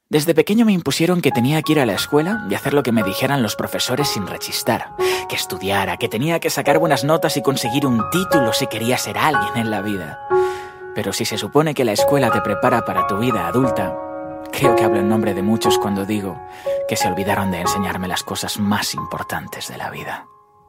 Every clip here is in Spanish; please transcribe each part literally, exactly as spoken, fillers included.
Desde pequeño me impusieron que tenía que ir a la escuela y hacer lo que me dijeran los profesores sin rechistar. Que estudiara, que tenía que sacar buenas notas y conseguir un título si quería ser alguien en la vida. Pero si se supone que la escuela te prepara para tu vida adulta, creo que hablo en nombre de muchos cuando digo que se olvidaron de enseñarme las cosas más importantes de la vida.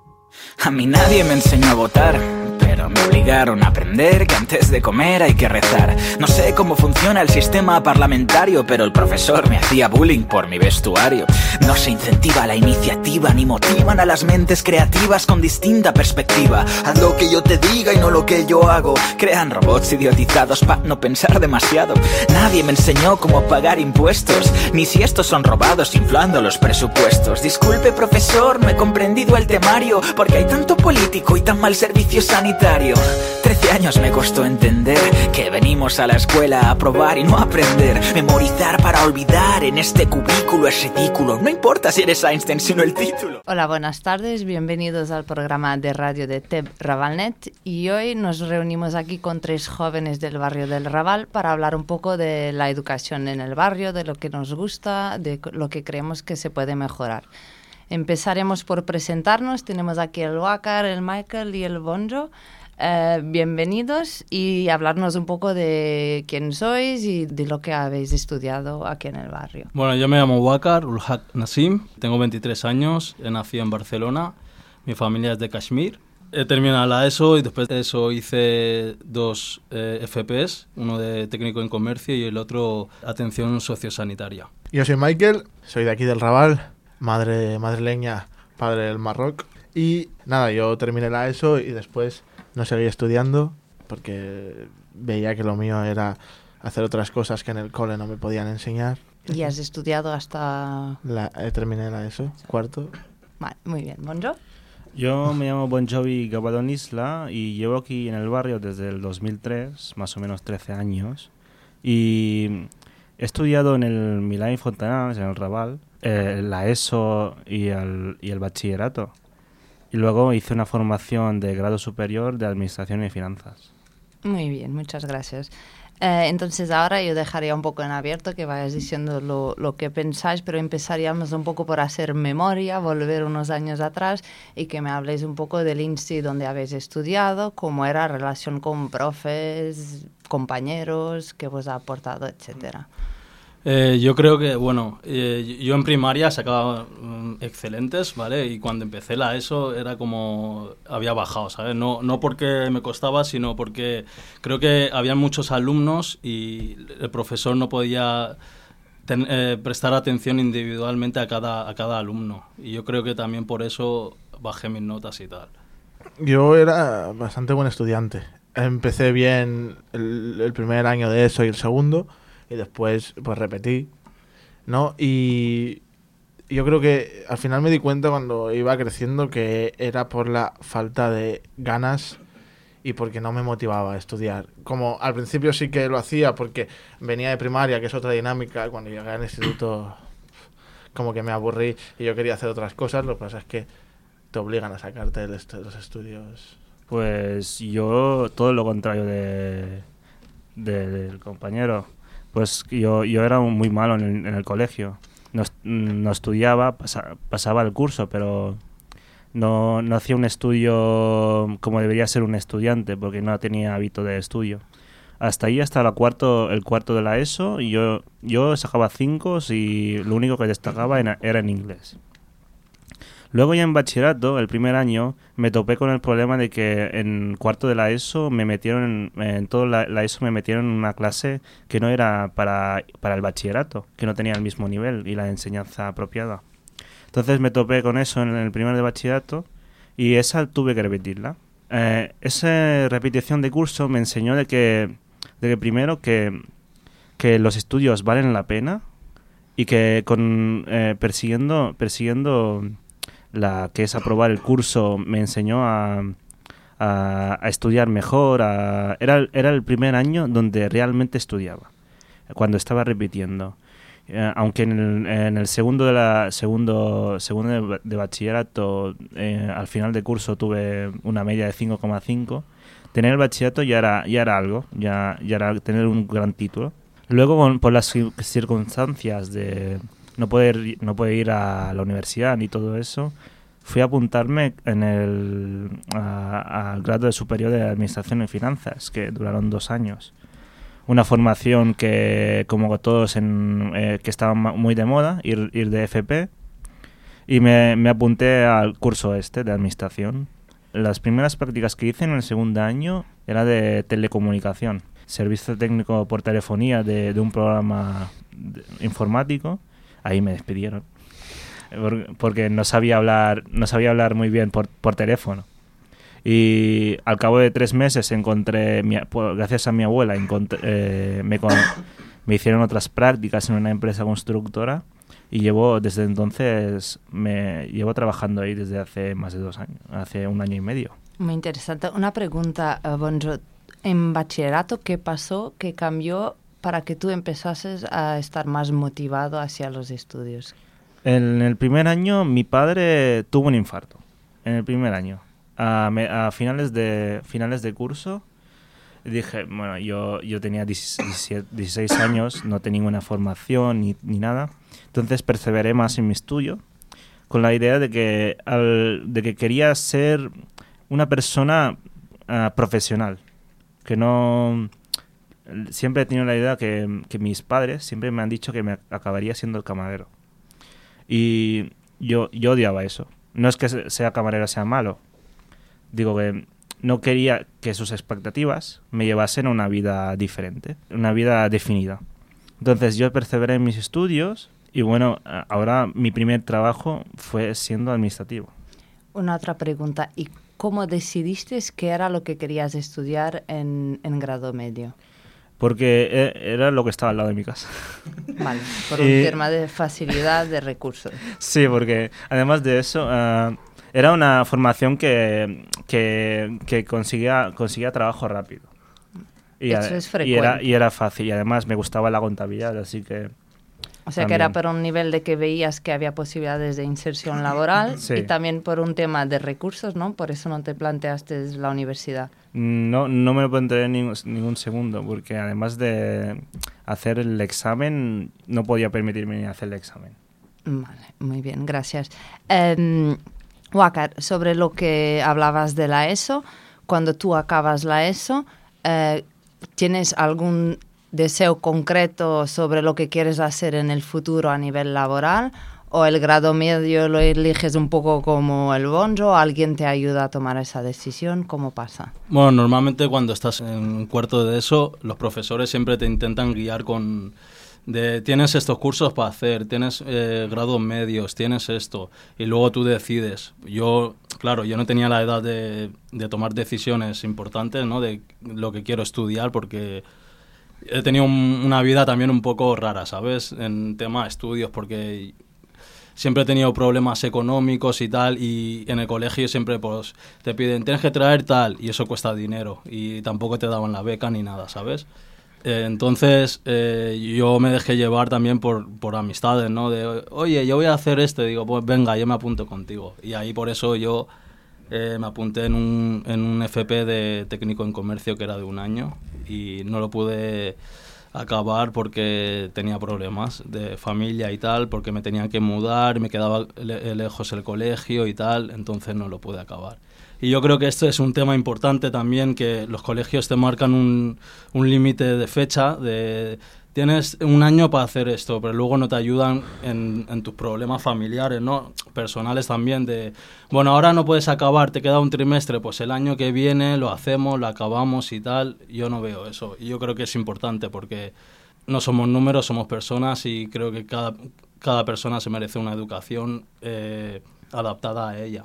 A mí nadie me enseñó a votar, pero me obligaron a aprender que antes de comer hay que rezar. No sé cómo funciona el sistema parlamentario, pero el profesor me hacía bullying por mi vestuario. No se incentiva la iniciativa ni motivan a las mentes creativas con distinta perspectiva. Haz lo que yo te diga y no lo que yo hago. Crean robots idiotizados para no pensar demasiado. Nadie me enseñó cómo pagar impuestos, ni si estos son robados inflando los presupuestos. Disculpe profesor, no he comprendido el temario, porque hay tanto político y tan mal servicio sanitario. Trece años me costó entender que venimos a la escuela a probar y no a aprender. Memorizar para olvidar en este cubículo es ridículo. No importa si eres Einstein, sino el título. Hola, buenas tardes. Bienvenidos al programa de radio de T E B Ravalnet. Y hoy nos reunimos aquí con tres jóvenes del barrio del Raval para hablar un poco de la educación en el barrio, de lo que nos gusta, de lo que creemos que se puede mejorar. Empezaremos por presentarnos. Tenemos aquí el Wakar, el Michael y el Bonjo. Eh, bienvenidos y hablarnos un poco de quién sois y de lo que habéis estudiado aquí en el barrio. Bueno, yo me llamo Wakar Ulhaq Nassim, tengo veintitrés años, he nacido en Barcelona, mi familia es de Kashmir. He terminado la ESO y después de eso hice dos eh, F P S, uno de técnico en comercio y el otro atención sociosanitaria. Yo soy Michael, soy de aquí del Raval, madre madrileña, padre del Marroc. Y nada, yo terminé la ESO y después no seguí estudiando porque veía que lo mío era hacer otras cosas que en el cole no me podían enseñar. ¿Y has estudiado hasta...? La, eh, terminé la ESO, cuarto. Vale, muy bien. ¿Bonjo? Yo me llamo Bonjovi Gabadon Isla y llevo aquí en el barrio desde el dos mil tres, más o menos trece años. Y he estudiado en el Milà i Fontanals, en el Raval, eh, la ESO y el, y el bachillerato. Y luego hice una formación de grado superior de Administración y Finanzas. Muy bien, muchas gracias. Eh, entonces ahora yo dejaría un poco en abierto que vayáis diciendo lo, lo que pensáis, pero empezaríamos un poco por hacer memoria, volver unos años atrás y que me habléis un poco del INSTI donde habéis estudiado, cómo era la relación con profes, compañeros, qué os ha aportado, etcétera. Eh, yo creo que, bueno, eh, yo en primaria sacaba um, excelentes, ¿vale? Y cuando empecé la ESO era como había bajado, ¿sabes? No, no porque me costaba, sino porque creo que había muchos alumnos y el profesor no podía ten, eh, prestar atención individualmente a cada, a cada alumno. Y yo creo que también por eso bajé mis notas y tal. Yo era bastante buen estudiante. Empecé bien el, el primer año de ESO y el segundo. Y después, pues repetí, ¿no? Y yo creo que al final me di cuenta cuando iba creciendo que era por la falta de ganas y porque no me motivaba a estudiar. Como al principio sí que lo hacía porque venía de primaria, que es otra dinámica. Cuando llegué al instituto, como que me aburrí y yo quería hacer otras cosas. Lo que pasa es que te obligan a sacarte de est- los estudios. Pues yo, todo lo contrario de, de, del compañero. Pues yo, yo era muy malo en el, en el colegio. No, no estudiaba, pasa, pasaba el curso, pero no, no hacía un estudio como debería ser un estudiante, porque no tenía hábito de estudio. Hasta ahí, hasta la cuarto, el cuarto de la ESO, y yo, yo sacaba cinco y lo único que destacaba era, era en inglés. Luego ya en bachillerato, el primer año, me topé con el problema de que en cuarto de la ESO me metieron, en, en toda la, la ESO me metieron en una clase que no era para, para el bachillerato, que no tenía el mismo nivel y la enseñanza apropiada. Entonces me topé con eso en el primer de bachillerato y esa tuve que repetirla. Eh, esa repetición de curso me enseñó de que, de que primero que, que los estudios valen la pena y que con eh, persiguiendo persiguiendo la que es aprobar el curso me enseñó a, a, a estudiar mejor. A, era, era el primer año donde realmente estudiaba, cuando estaba repitiendo. Eh, aunque en el, en el segundo de la segundo segundo de, de bachillerato, eh, al final de curso tuve una media de cinco coma cinco. Tener el bachillerato ya era, ya era algo, ya, ya era tener un gran título. Luego, con- por las cir- circunstancias de no poder, no poder ir a la universidad ni todo eso, fui a apuntarme en el a- al grado de superior de Administración y Finanzas, que duraron dos años. Una formación que, como todos, en, eh, que estaba ma- muy de moda, ir, ir de F P, y me, me apunté al curso este de Administración. Las primeras prácticas que hice en el segundo año era de telecomunicación, servicio técnico por telefonía de, de un programa de- informático. Ahí me despidieron Por- porque no sabía hablar no sabía hablar muy bien por, por teléfono. Y al cabo de tres meses encontré, mi- pues, gracias a mi abuela, encontré- eh, me, con- me hicieron otras prácticas en una empresa constructora, y llevo desde entonces me llevo trabajando ahí desde hace más de dos años, hace un año y medio. Muy interesante. Una pregunta, eh, Bonjo. En bachillerato, ¿qué pasó, qué cambió para que tú empezases a estar más motivado hacia los estudios? En el primer año mi padre tuvo un infarto. En el primer año. A, me- a finales de finales de curso dije, bueno, yo, yo tenía diecisiete, dieciséis años, no tenía ninguna formación ni, ni nada. Entonces perseveré más en mi estudio con la idea de que, al, de que quería ser una persona uh, profesional. Que no... Siempre he tenido la idea que, que mis padres siempre me han dicho que me acabaría siendo el camarero. Y yo, yo odiaba eso. No es que sea camarero sea malo. Digo que no quería que sus expectativas me llevasen a una vida diferente, una vida definida. Entonces yo perseveré en mis estudios y bueno, ahora mi primer trabajo fue siendo administrativo. Una otra pregunta. ¿Y cómo decidiste qué era lo que querías estudiar en, en grado medio? Porque era lo que estaba al lado de mi casa. Vale, por un Y- tema de facilidad de recursos. Sí, porque además de eso, uh, era una formación que, que, que conseguía, conseguía trabajo rápido. Y, Eso a- es y, frecuente. era, y era fácil. Y además me gustaba la contabilidad, así que... O sea, que También. era por un nivel de que veías que había posibilidades de inserción laboral Sí. y también por un tema de recursos, ¿no? Por eso no te planteaste la universidad. No, no me lo planteé ningún, ningún segundo, porque además de hacer el examen, no podía permitirme ni hacer el examen. Vale, muy bien, gracias. Eh, Wakar, sobre lo que hablabas de la ESO, cuando tú acabas la ESO, eh, ¿tienes algún deseo concreto sobre lo que quieres hacer en el futuro a nivel laboral? ¿O el grado medio lo eliges un poco como el Bonjo? ¿Alguien te ayuda a tomar esa decisión? ¿Cómo pasa? Bueno, normalmente cuando estás en un cuarto de eso, los profesores siempre te intentan guiar con... de tienes estos cursos para hacer, tienes eh, grados medios, tienes esto, y luego tú decides. Yo, claro, yo no tenía la edad de, de tomar decisiones importantes, ¿no? De lo que quiero estudiar, porque he tenido un- una vida también un poco rara, ¿sabes? En tema estudios, porque siempre he tenido problemas económicos y tal, y en el colegio siempre pues te piden, tienes que traer tal, y eso cuesta dinero, y tampoco te daban la beca ni nada, ¿sabes? Eh, entonces eh, yo me dejé llevar también por, por amistades, ¿no? De, oye, yo voy a hacer esto, y digo, pues venga, yo me apunto contigo. Y ahí por eso yo eh, me apunté en un, en un F P de técnico en comercio que era de un año, y no lo pude acabar porque tenía problemas de familia y tal, porque me tenía que mudar, me quedaba le- lejos el colegio y tal, entonces no lo pude acabar. Y yo creo que esto es un tema importante también, que los colegios te marcan un, un límite de fecha, de tienes un año para hacer esto, pero luego no te ayudan en, en tus problemas familiares, ¿no? Personales también, de, bueno, ahora no puedes acabar, te queda un trimestre, pues el año que viene lo hacemos, lo acabamos y tal. Yo no veo eso, y yo creo que es importante porque no somos números, somos personas, y creo que cada, cada persona se merece una educación eh, adaptada a ella.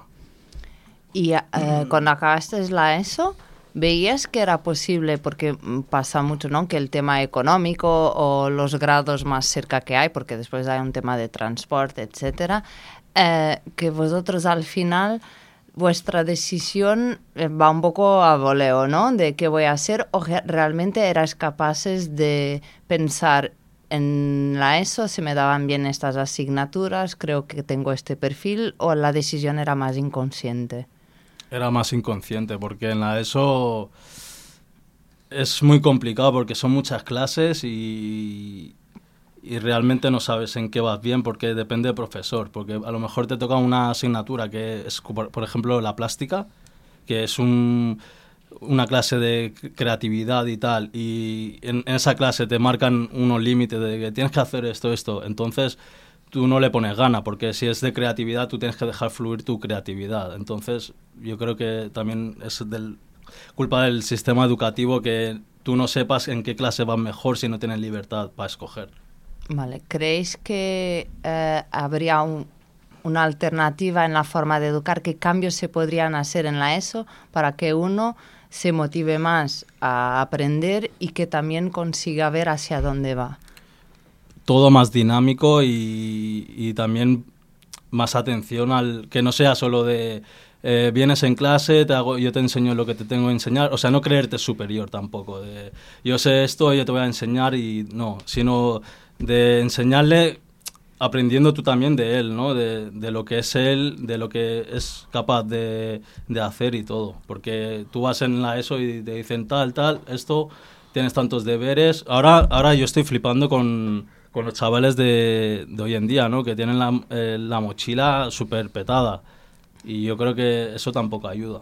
Y eh, cuando acabaste la ESO, ¿veías que era posible, porque mm, pasa mucho, ¿no?, que el tema económico o los grados más cerca que hay, porque después hay un tema de transporte, etcétera, eh, que vosotros al final vuestra decisión eh, va un poco a voleo, ¿no?, de qué voy a hacer, o ge- realmente eras capaces de pensar en la ESO, se me daban bien estas asignaturas, creo que tengo este perfil, o la decisión era más inconsciente? Era más inconsciente, porque en la ESO es muy complicado porque son muchas clases y, y realmente no sabes en qué vas bien porque depende del profesor. Porque a lo mejor te toca una asignatura que es, por ejemplo, la plástica, que es un, una clase de creatividad y tal, y en, en esa clase te marcan unos límites de que tienes que hacer esto, esto. Entonces tú no le pones gana, porque si es de creatividad tú tienes que dejar fluir tu creatividad. Entonces yo creo que también es del, culpa del sistema educativo que tú no sepas en qué clase vas mejor si no tienes libertad para escoger. Vale, ¿creéis que eh, habría un, una alternativa en la forma de educar? ¿Qué cambios se podrían hacer en la ESO para que uno se motive más a aprender y que también consiga ver hacia dónde va? Todo más dinámico y, y también más atención al que no sea solo de eh, vienes en clase, te hago, yo te enseño lo que te tengo que enseñar, o sea, no creerte superior tampoco, de yo sé esto, yo te voy a enseñar y no, sino de enseñarle aprendiendo tú también de él, ¿no? De, de lo que es él, de lo que es capaz de, de hacer y todo, porque tú vas en la ESO y te dicen tal, tal, esto, tienes tantos deberes, ahora, ahora yo estoy flipando con... con los chavales de, de hoy en día, ¿no? Que tienen la, eh, la mochila súper petada. Y yo creo que eso tampoco ayuda.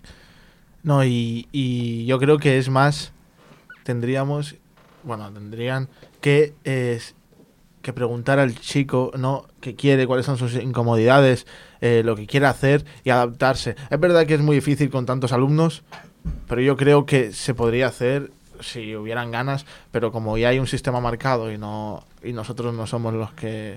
No, y, y yo creo que es más, tendríamos, bueno, tendrían que, eh, que preguntar al chico, ¿no? Qué quiere, cuáles son sus incomodidades, eh, lo que quiere hacer y adaptarse. Es verdad que es muy difícil con tantos alumnos, pero yo creo que se podría hacer si hubieran ganas, pero como ya hay un sistema marcado y no y nosotros no somos los que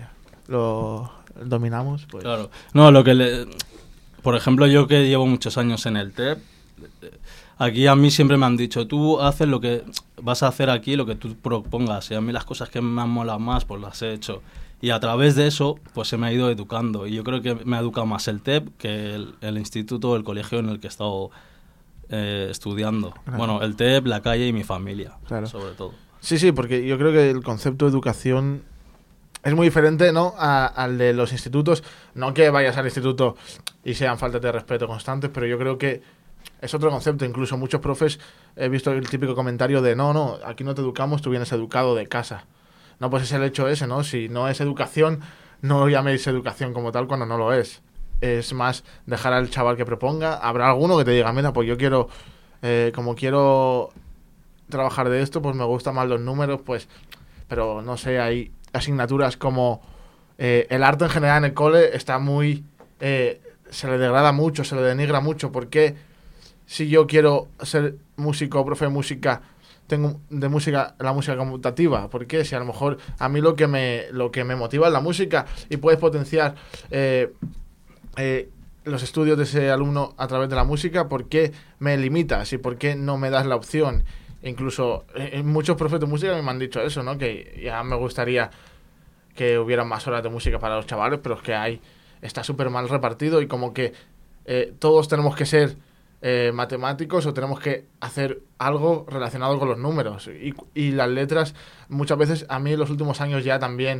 lo dominamos, pues... Claro. No, lo que le... Por ejemplo, yo que llevo muchos años en el T E P, aquí a mí siempre me han dicho, tú haces lo que vas a hacer aquí, lo que tú propongas, y a mí las cosas que me han molado más, pues las he hecho. Y a través de eso, pues se me ha ido educando. Y yo creo que me ha educado más el T E P que el, el instituto o el colegio en el que he estado eh, estudiando. Claro. Bueno, el T E P, la calle y mi familia, claro, sobre todo. Sí, sí, porque yo creo que el concepto de educación es muy diferente, ¿no?, a, al de los institutos. No que vayas al instituto y sean faltas de respeto constantes, pero yo creo que es otro concepto. Incluso muchos profes, he visto el típico comentario de no, no, aquí no te educamos, tú vienes educado de casa. No, pues es el hecho ese, ¿no? Si no es educación, no llaméis educación como tal cuando no lo es. Es más dejar al chaval que proponga. Habrá alguno que te diga, mira, pues yo quiero, eh, como quiero trabajar de esto, pues me gustan más los números, pues, pero no sé, hay asignaturas como eh, el arte en general en el cole está muy, eh, se le degrada mucho, se le denigra mucho, porque si yo quiero ser músico o profe de música, tengo de música la música conmutativa? ¿Por qué? Si a lo mejor a mí lo que me lo que me motiva es la música y puedes potenciar eh, eh, los estudios de ese alumno a través de la música, ¿por qué me limitas y por qué no me das la opción? Incluso eh, muchos profes de música me han dicho eso, ¿no? Que ya me gustaría que hubiera más horas de música para los chavales, pero es que hay está súper mal repartido y como que eh, todos tenemos que ser eh, matemáticos o tenemos que hacer algo relacionado con los números. Y, y las letras, muchas veces, a mí en los últimos años ya también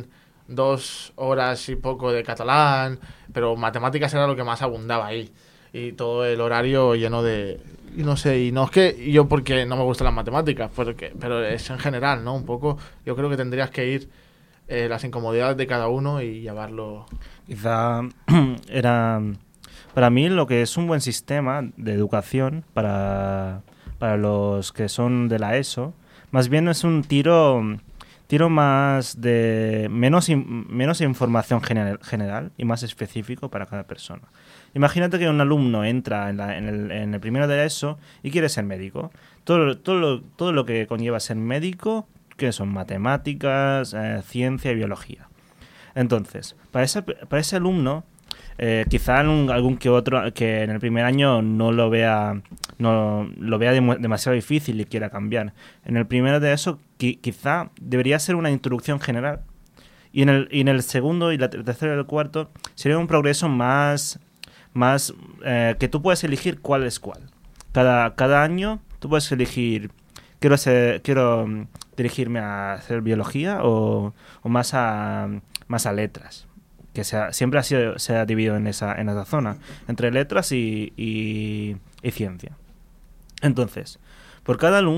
dos horas y poco de catalán, pero matemáticas era lo que más abundaba ahí. Y todo el horario lleno de... Y no sé, y no es que yo porque no me gustan las matemáticas, porque, pero es en general, ¿no? Un poco, yo creo que tendrías que ir eh, las incomodidades de cada uno y llevarlo... Quizá era... Para mí lo que es un buen sistema de educación para, para los que son de la ESO, más bien es un tiro... Tiro más de menos, in, menos información general, general y más específico para cada persona. Imagínate que un alumno entra en, la, en, el, en el primero de ESO y quiere ser médico. Todo, todo, lo, todo lo que conlleva ser médico, que son matemáticas, eh, ciencia y biología. Entonces, para ese, para ese alumno, eh, quizá un, algún que otro que en el primer año no lo vea, no lo vea dem- demasiado difícil y quiera cambiar. En el primero de ESO, qui- quizá debería ser una introducción general. Y en el, y en el segundo y la el tercero y el cuarto sería un progreso más... más eh, que tú puedes elegir cuál es cuál. Cada, cada año tú puedes elegir, quiero ser, quiero dirigirme a hacer biología o, o más a más a letras, que sea, siempre ha sido, se ha dividido en esa, en esa zona, entre letras y, y, y ciencia. Entonces, por cada alumno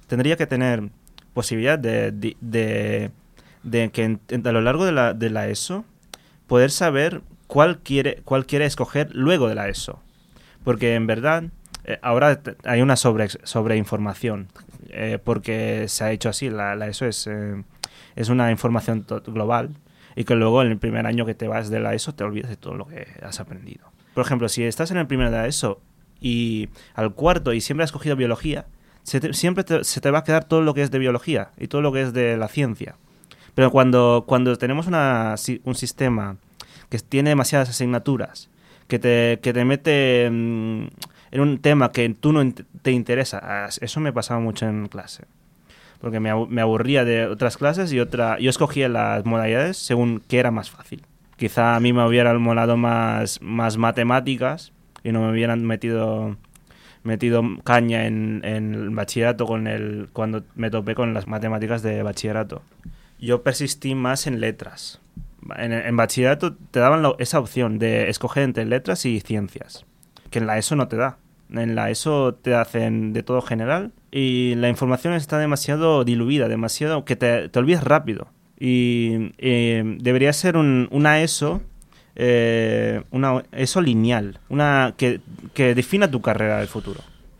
tendría que tener posibilidad de, de, de, de que en, en, a lo largo de la, de la ESO poder saber cuál quiere, cuál quiere escoger luego de la ESO. Porque en verdad eh, ahora hay una sobre, sobreinformación, eh, porque se ha hecho así, la, la ESO es, eh, es una información global, y que luego en el primer año que te vas de la ESO te olvidas de todo lo que has aprendido. Por ejemplo, si estás en el primero de la ESO y al cuarto y siempre has cogido biología, se te, siempre te, se te va a quedar todo lo que es de biología y todo lo que es de la ciencia. Pero cuando, cuando tenemos una, un sistema que tiene demasiadas asignaturas, que te, que te mete mmm, en un tema que tú no te interesa, eso me pasaba mucho en clase. Porque me, me aburría de otras clases y otra yo escogía las modalidades según qué era más fácil. Quizá a mí me hubieran molado más, más matemáticas y no me hubieran metido, metido caña en, en el bachillerato con el, cuando me topé con las matemáticas de bachillerato. Yo persistí más en letras. En, en bachillerato te daban lo, esa opción de escoger entre letras y ciencias, que en la ESO no te da. En la ESO te hacen de todo general y la información está demasiado diluida, demasiado que te, te olvidas rápido. Y eh, debería ser un, una ESO, eh, una ESO lineal, una que, que defina tu carrera del futuro.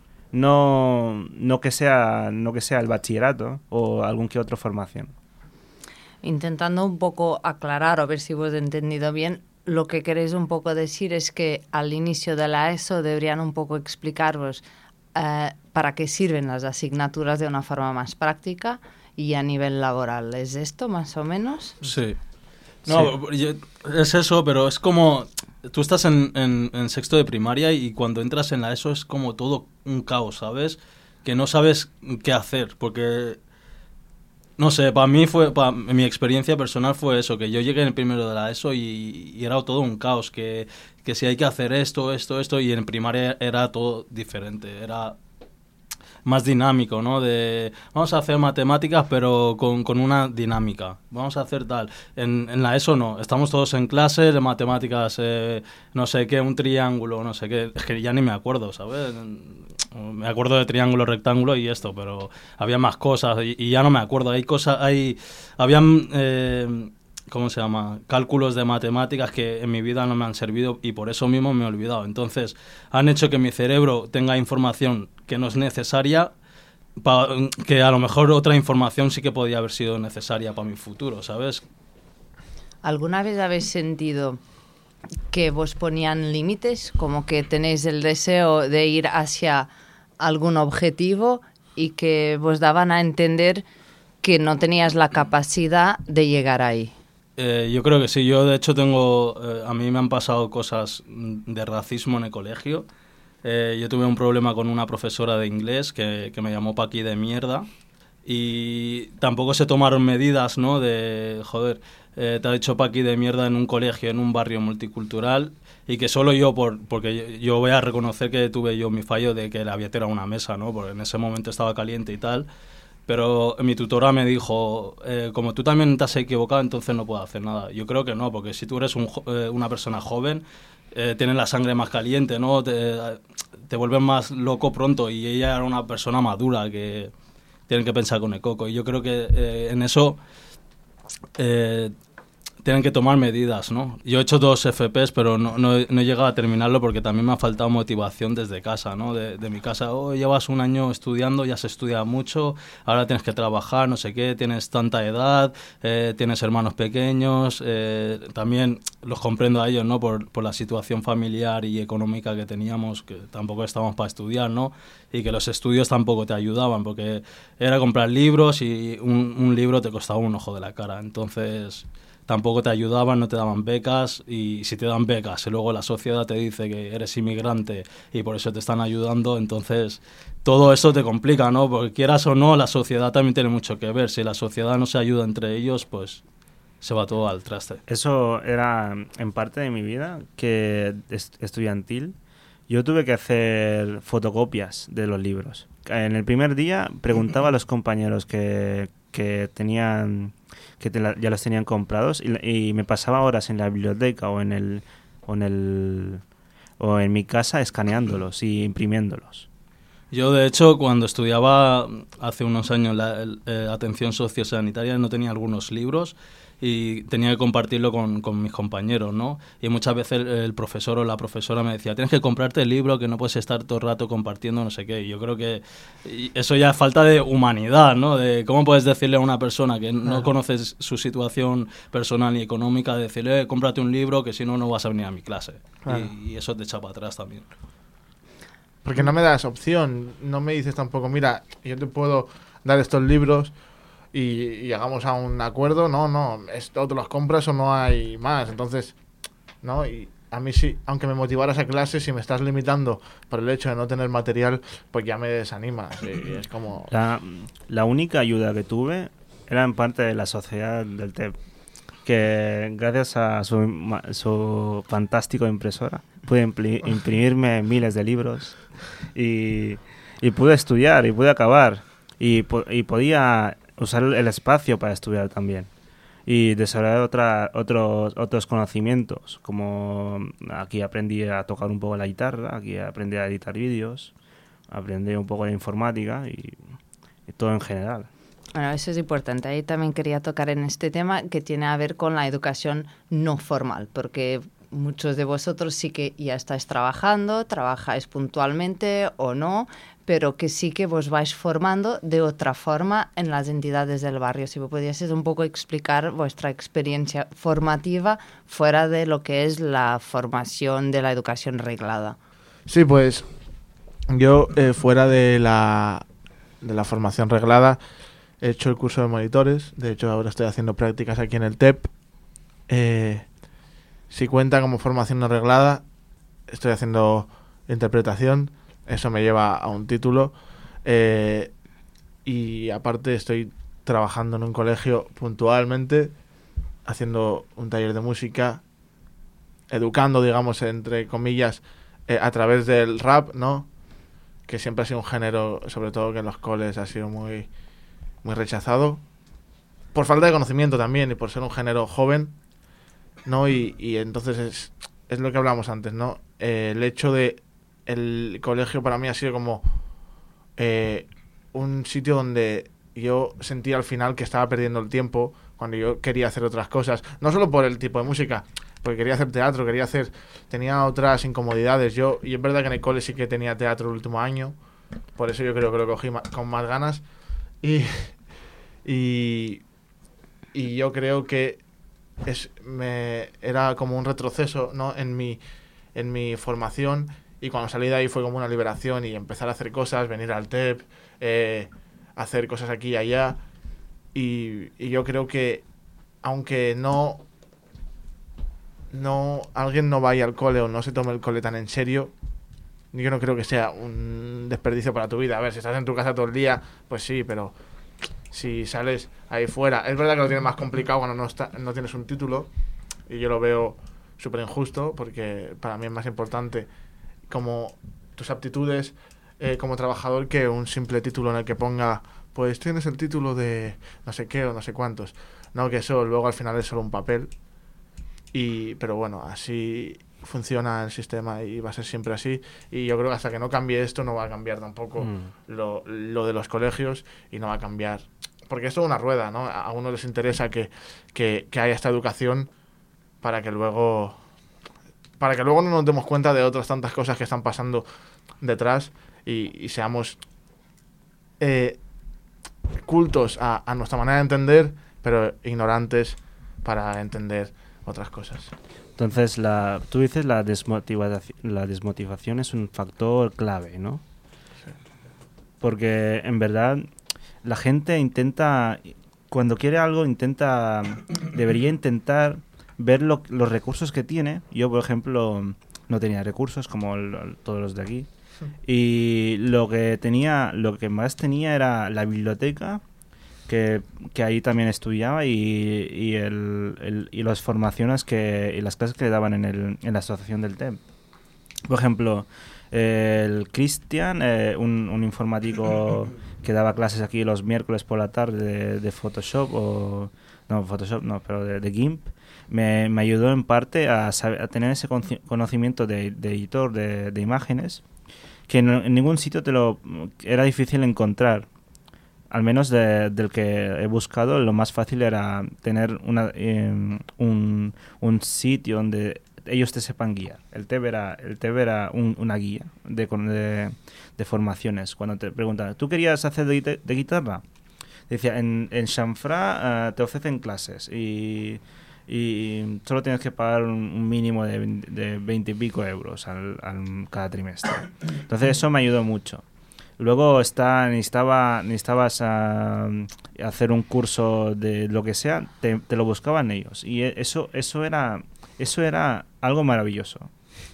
No, no, que sea, no que sea el bachillerato o algún que otra formación. Intentando un poco aclarar, o ver si vos he entendido bien, lo que queréis un poco decir es que al inicio de la ESO deberían un poco explicaros eh, para qué sirven las asignaturas de una forma más práctica y a nivel laboral. ¿Es esto más o menos? Sí. No, sí. Es eso, pero es como... Tú estás en, en, en sexto de primaria y cuando entras en la ESO es como todo un caos, ¿sabes? Que no sabes qué hacer, porque... No sé, para mí fue, para mi experiencia personal fue eso, que yo llegué en el primero de la ESO y, y era todo un caos, que, que si hay que hacer esto, esto, esto, y en primaria era todo diferente, era más dinámico, ¿no? De vamos a hacer matemáticas pero con, con una dinámica, vamos a hacer tal. En, en la ESO no, estamos todos en clase de matemáticas, eh, no sé qué, un triángulo, no sé qué, es que ya ni me acuerdo, ¿sabes? Me acuerdo de triángulo, rectángulo y esto, pero había más cosas y, y ya no me acuerdo. Hay cosas, hay, habían, eh, ¿cómo se llama? Cálculos de matemáticas que en mi vida no me han servido y por eso mismo me he olvidado. Entonces, han hecho que mi cerebro tenga información que no es necesaria, pa, que a lo mejor otra información sí que podía haber sido necesaria para mi futuro, ¿sabes? ¿Alguna vez habéis sentido que vos ponían límites, como que tenéis el deseo de ir hacia algún objetivo y que vos daban a entender que no tenías la capacidad de llegar ahí? Eh, yo creo que sí. Yo, de hecho, tengo... Eh, a mí me han pasado cosas de racismo en el colegio. Eh, yo tuve un problema con una profesora de inglés que, que me llamó Paqui de mierda y tampoco se tomaron medidas, ¿no? De, joder, eh, te ha dicho Paqui de mierda en un colegio, en un barrio multicultural y que solo yo, por porque yo voy a reconocer que tuve yo mi fallo de que le había tirado una mesa, ¿no? Porque en ese momento estaba caliente y tal. Pero mi tutora me dijo, eh, como tú también te has equivocado, entonces no puedo hacer nada. Yo creo que no, porque si tú eres un, eh, una persona joven, eh, tienes la sangre más caliente, ¿no? Te, te vuelves más loco pronto y ella era una persona madura que tienen que pensar con el coco. Y yo creo que eh, en eso eh, tienen que tomar medidas, ¿no? Yo he hecho dos F Pes, pero no, no, no he llegado a terminarlo porque también me ha faltado motivación desde casa, ¿no? De, de mi casa, oh, llevas un año estudiando, ya se estudia mucho, ahora tienes que trabajar, no sé qué, tienes tanta edad, eh, tienes hermanos pequeños, eh, también los comprendo a ellos, ¿no? Por, por la situación familiar y económica que teníamos, que tampoco estábamos para estudiar, ¿no? Y que los estudios tampoco te ayudaban, porque era comprar libros y un, un libro te costaba un ojo de la cara, entonces... Tampoco te ayudaban, no te daban becas y si te dan becas y luego la sociedad te dice que eres inmigrante y por eso te están ayudando, entonces todo eso te complica, ¿no? Porque quieras o no, la sociedad también tiene mucho que ver. Si la sociedad no se ayuda entre ellos, pues se va todo al traste. Eso era en parte de mi vida, que es estudiantil. Yo tuve que hacer fotocopias de los libros. En el primer día preguntaba a los compañeros que, que tenían... que te la, ya los tenían comprados y, y me pasaba horas en la biblioteca o en el o en el o en mi casa escaneándolos y imprimiéndolos. Yo, de hecho, cuando estudiaba hace unos años la el, eh, atención sociosanitaria, no tenía algunos libros y tenía que compartirlo con, con mis compañeros, ¿no? Y muchas veces el, el profesor o la profesora me decía, tienes que comprarte el libro, que no puedes estar todo el rato compartiendo no sé qué. Y yo creo que eso ya es falta de humanidad, ¿no? De cómo puedes decirle a una persona que no claro. conoces su situación personal ni económica, decirle, eh, cómprate un libro, que si no, no vas a venir a mi clase. Claro. Y, y eso te echa para atrás también. Porque no me das opción, no me dices tampoco, mira, yo te puedo dar estos libros y, y hagamos a un acuerdo, no, no, esto te los compras o no hay más, entonces, ¿no? Y a mí sí, aunque me motivaras a clase, si me estás limitando por el hecho de no tener material, pues ya me desanima, sí, es como... La, la única ayuda que tuve era en parte de la sociedad del T E P, que gracias a su, su fantástico impresora pude impli- imprimirme miles de libros y, y pude estudiar y pude acabar y, po- y podía usar el espacio para estudiar también y desarrollar otra, otros, otros conocimientos, como aquí aprendí a tocar un poco la guitarra, aquí aprendí a editar vídeos, aprendí un poco de informática y, y todo en general. Bueno, eso es importante. Ahí también quería tocar en este tema que tiene a ver con la educación no formal, porque muchos de vosotros sí que ya estáis trabajando, trabajáis puntualmente o no, pero que sí que vos vais formando de otra forma en las entidades del barrio. Si vos pudieses un poco explicar vuestra experiencia formativa fuera de lo que es la formación de la educación reglada. Sí, pues yo eh, fuera de la, de la formación reglada he hecho el curso de monitores, de hecho ahora estoy haciendo prácticas aquí en el T E P. Eh, si cuenta como formación no reglada, estoy haciendo interpretación, eso me lleva a un título, eh, y aparte estoy trabajando en un colegio puntualmente, haciendo un taller de música, educando, digamos, entre comillas, eh, a través del rap, ¿no? Que siempre ha sido un género, sobre todo que en los coles ha sido muy... muy rechazado por falta de conocimiento también y por ser un género joven, ¿no? Y, y entonces es, es lo que hablamos antes, ¿no? Eh, el hecho de el colegio para mí ha sido como eh, un sitio donde yo sentía al final que estaba perdiendo el tiempo cuando yo quería hacer otras cosas, no solo por el tipo de música, porque quería hacer teatro, quería hacer, tenía otras incomodidades. Yo, y es verdad que en el cole sí que tenía teatro el último año, por eso yo creo que lo cogí ma- con más ganas. Y, y, y yo creo que es, me, era como un retroceso, ¿no? en, mi, en mi formación, y cuando salí de ahí fue como una liberación y empezar a hacer cosas, venir al T E P, eh, hacer cosas aquí y allá, y, y yo creo que aunque no, no alguien no vaya al cole o no se tome el cole tan en serio, yo no creo que sea un desperdicio para tu vida. A ver, si estás en tu casa todo el día, pues sí, pero si sales ahí fuera... Es verdad que lo tienes más complicado cuando no, está, no tienes un título, y yo lo veo súper injusto, porque para mí es más importante como tus aptitudes eh, como trabajador que un simple título en el que ponga, pues tienes el título de no sé qué o no sé cuántos. No, que eso luego al final es solo un papel. Y, pero bueno, así funciona el sistema y va a ser siempre así, y yo creo que hasta que no cambie esto no va a cambiar tampoco mm. lo, lo de los colegios, y no va a cambiar, porque esto es una rueda, ¿no? A uno les interesa que, que, que haya esta educación para que luego para que luego no nos demos cuenta de otras tantas cosas que están pasando detrás y, y seamos eh, cultos a, a nuestra manera de entender, pero ignorantes para entender otras cosas. Entonces, la, tú dices la desmotivación, la desmotivación es un factor clave, ¿no? Sí. Porque en verdad la gente intenta, cuando quiere algo, intenta, debería intentar ver lo, los recursos que tiene. Yo, por ejemplo, no tenía recursos como el, todos los de aquí. Sí. Y lo que tenía, lo que más tenía era la biblioteca, que, que ahí también estudiaba, y, y, el, el, y las formaciones que, y las clases que le daban en, el, en la asociación del T E P. Por ejemplo, eh, el Cristian, eh, un, un informático que daba clases aquí los miércoles por la tarde de, de Photoshop, o no, Photoshop no, pero de, de GIMP, me, me ayudó en parte a, saber, a tener ese conocimiento de, de editor de, de imágenes, que en, en ningún sitio te lo era difícil encontrar. Al menos de, del que he buscado, lo más fácil era tener una, eh, un, un sitio donde ellos te sepan guiar. El T E B era, el T E B era un, una guía de, de, de formaciones. Cuando te preguntan, ¿tú querías hacer de, de guitarra? Decía, en, en Chanfra uh, te ofrecen clases y, y solo tienes que pagar un, un mínimo de, de veinte y pico euros al, al, cada trimestre. Entonces eso me ayudó mucho. Luego está, necesitaba, necesitabas a, a hacer un curso de lo que sea, te, te lo buscaban ellos. Y eso, eso, era, eso era algo maravilloso.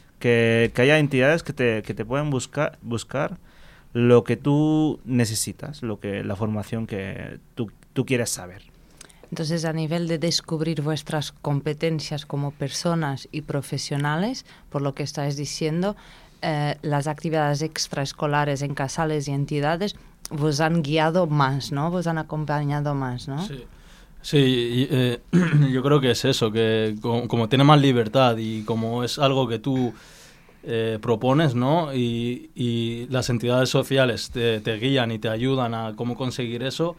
Que, que haya entidades que te, que te puedan buscar, buscar lo que tú necesitas, lo que, la formación que tú, tú quieres saber. Entonces, a nivel de descubrir vuestras competencias como personas y profesionales, por lo que estáis diciendo, Eh, las actividades extraescolares en casales y entidades vos han guiado más, ¿no? Vos han acompañado más, ¿no? Sí, sí y, eh, yo creo que es eso, que como, como tiene más libertad y como es algo que tú eh, propones, ¿no? Y, y las entidades sociales te, te guían y te ayudan a cómo conseguir eso,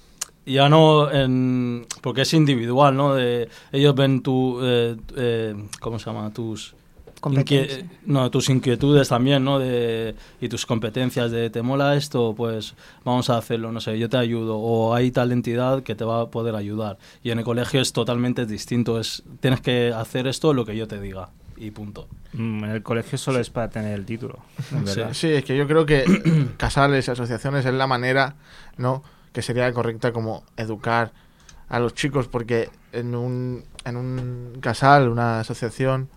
ya no en, porque es individual, ¿no? De, ellos ven tu, eh, eh, ¿cómo se llama? Tus... Inque- no, tus inquietudes también, ¿no? De, y tus competencias de ¿te mola esto? Pues vamos a hacerlo, no sé, yo te ayudo. O hay tal entidad que te va a poder ayudar. Y en el colegio es totalmente distinto. Es tienes que hacer esto lo que yo te diga. Y punto. Mm, en el colegio solo sí. es para tener el título. Sí. sí, es que yo creo que casales, asociaciones es la manera, ¿no? Que sería correcta como educar a los chicos, porque en un, en un casal, una asociación,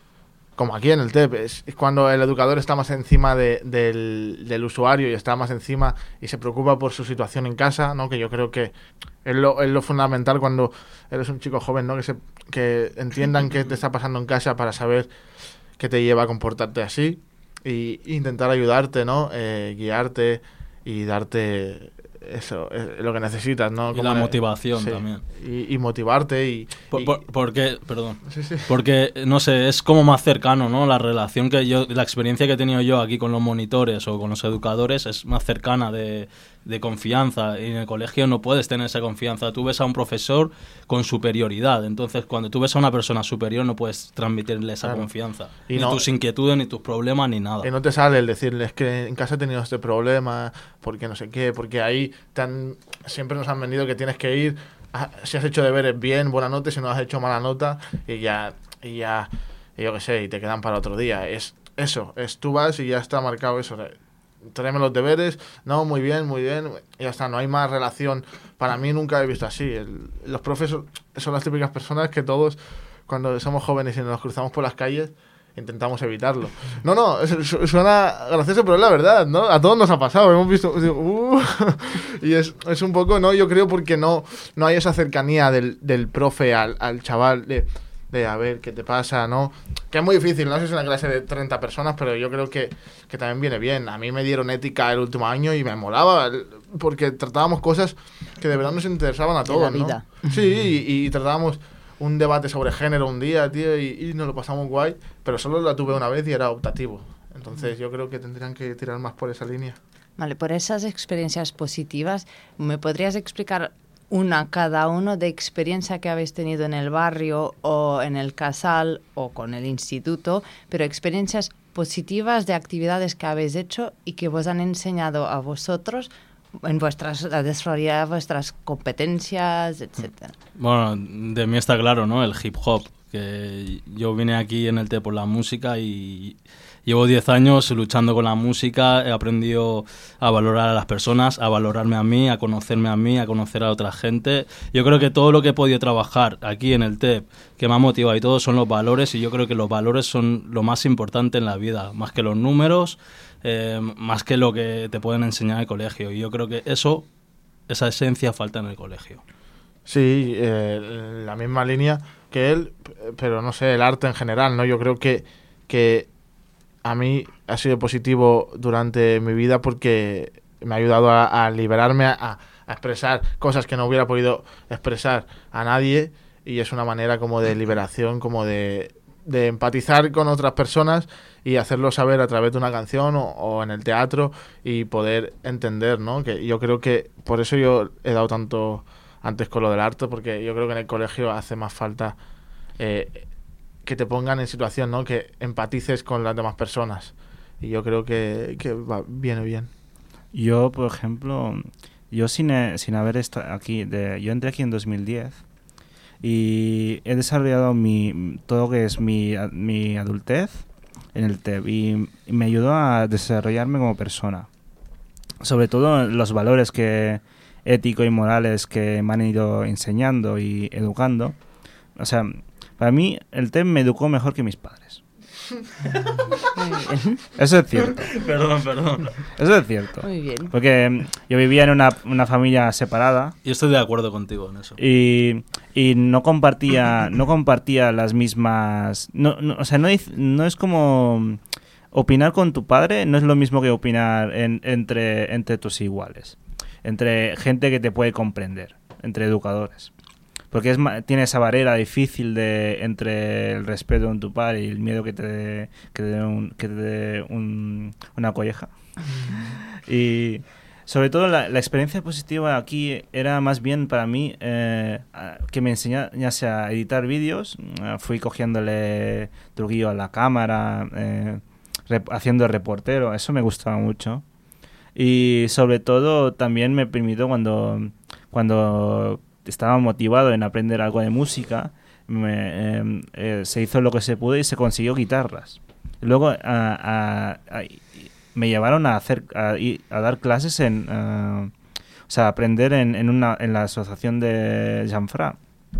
como aquí en el T E P, es, es cuando el educador está más encima de, del, del usuario y está más encima y se preocupa por su situación en casa, ¿no? Que yo creo que es lo, es lo fundamental cuando eres un chico joven, ¿no? Que, se, que entiendan qué te está pasando en casa para saber qué te lleva a comportarte así y, e intentar ayudarte, ¿no? Eh, guiarte y darte eso, es lo que necesitas, ¿no? Y como la le, motivación sí, también. Y, y motivarte y... Por, y por, porque, perdón, sí, sí. porque, no sé, es como más cercano, ¿no? La relación que yo, la experiencia que he tenido yo aquí con los monitores o con los educadores es más cercana de, de confianza. Y en el colegio no puedes tener esa confianza. Tú ves a un profesor con superioridad. Entonces, cuando tú ves a una persona superior, no puedes transmitirle esa claro. confianza. Y ni no, tus inquietudes, ni tus problemas, ni nada. Y no te sale el decirles que en casa he tenido este problema, porque no sé qué, porque ahí te han, siempre nos han vendido que tienes que ir, a, si has hecho deberes bien, buena nota, si no has hecho mala nota, y ya, y ya, y yo qué sé, y te quedan para otro día. Es eso, es tú vas y ya está marcado eso. Tráeme los deberes, no, muy bien, muy bien, y ya está, no hay más relación. Para mí nunca he visto así. El, los profes son, son las típicas personas que todos, cuando somos jóvenes y nos cruzamos por las calles, intentamos evitarlo. No, no, suena gracioso, pero es la verdad, ¿no? A todos nos ha pasado, hemos visto... Uh, y es, es un poco, ¿no? Yo creo porque no, no hay esa cercanía del, del profe al, al chaval de, de a ver qué te pasa, ¿no? Que es muy difícil, no sé si es una clase de treinta personas, pero yo creo que, que también viene bien. A mí me dieron ética el último año y me molaba, porque tratábamos cosas que de verdad nos interesaban a todos, ¿no? Sí, y, y tratábamos... un debate sobre género un día, tío, y, y nos lo pasamos guay, pero solo la tuve una vez y era optativo. Entonces yo creo que tendrían que tirar más por esa línea. Vale, por esas experiencias positivas, ¿me podrías explicar una cada uno de experiencia que habéis tenido en el barrio o en el casal o con el instituto, pero experiencias positivas de actividades que habéis hecho y que vos han enseñado a vosotros en vuestras, a desarrollar vuestras competencias, etcétera? Bueno, de mí está claro, ¿no? El hip hop, que yo vine aquí en el T por la música y llevo diez años luchando con la música, he aprendido a valorar a las personas, a valorarme a mí, a conocerme a mí, a conocer a otra gente. Yo creo que todo lo que he podido trabajar aquí en el T E P, que me ha motivado y todo, son los valores, y yo creo que los valores son lo más importante en la vida, más que los números, eh, más que lo que te pueden enseñar en el colegio. Y yo creo que eso, esa esencia falta en el colegio. Sí, eh, la misma línea que él, pero no sé, el arte en general, ¿no? Yo creo que, que a mí ha sido positivo durante mi vida porque me ha ayudado a, a liberarme, a, a expresar cosas que no hubiera podido expresar a nadie, y es una manera como de liberación, como de, de empatizar con otras personas y hacerlo saber a través de una canción o, o en el teatro y poder entender, ¿no? Que yo creo que por eso yo he dado tanto antes con lo del arte, porque yo creo que en el colegio hace más falta eh, que te pongan en situación, ¿no? Que empatices con las demás personas. Y yo creo que, que va, viene bien. Yo, por ejemplo, yo sin, sin haber estado aquí, de, yo entré aquí en dos mil diez y he desarrollado mi, todo lo que es mi, mi adultez en el T E B y, y me ayudó a desarrollarme como persona. Sobre todo los valores que éticos y morales que me han ido enseñando y educando. O sea, para mí el T E B me educó mejor que mis padres. Muy bien. Eso es cierto. Perdón, perdón. Eso es cierto. Muy bien. Porque yo vivía en una, una familia separada. Y estoy de acuerdo contigo en eso. Y, y no compartía no compartía las mismas... No, no, o sea, no, no es como... Opinar con tu padre no es lo mismo que opinar en, entre, entre tus iguales. Entre gente que te puede comprender. Entre educadores. Porque es, tiene esa barrera difícil de entre el respeto en tu padre y el miedo que te dé que te dé un, que te dé un, una colleja. Y sobre todo la, la experiencia positiva aquí era más bien para mí eh, que me enseñase a editar vídeos. Fui cogiéndole truquillo a la cámara, eh, rep, haciendo reportero. Eso me gustaba mucho. Y sobre todo también me permitió cuando... cuando estaba motivado en aprender algo de música, me, eh, eh, se hizo lo que se pudo y se consiguió guitarras. Luego a, a, a, me llevaron a hacer a, a dar clases en, uh, o sea, aprender en, en, una, en la asociación de Janfra.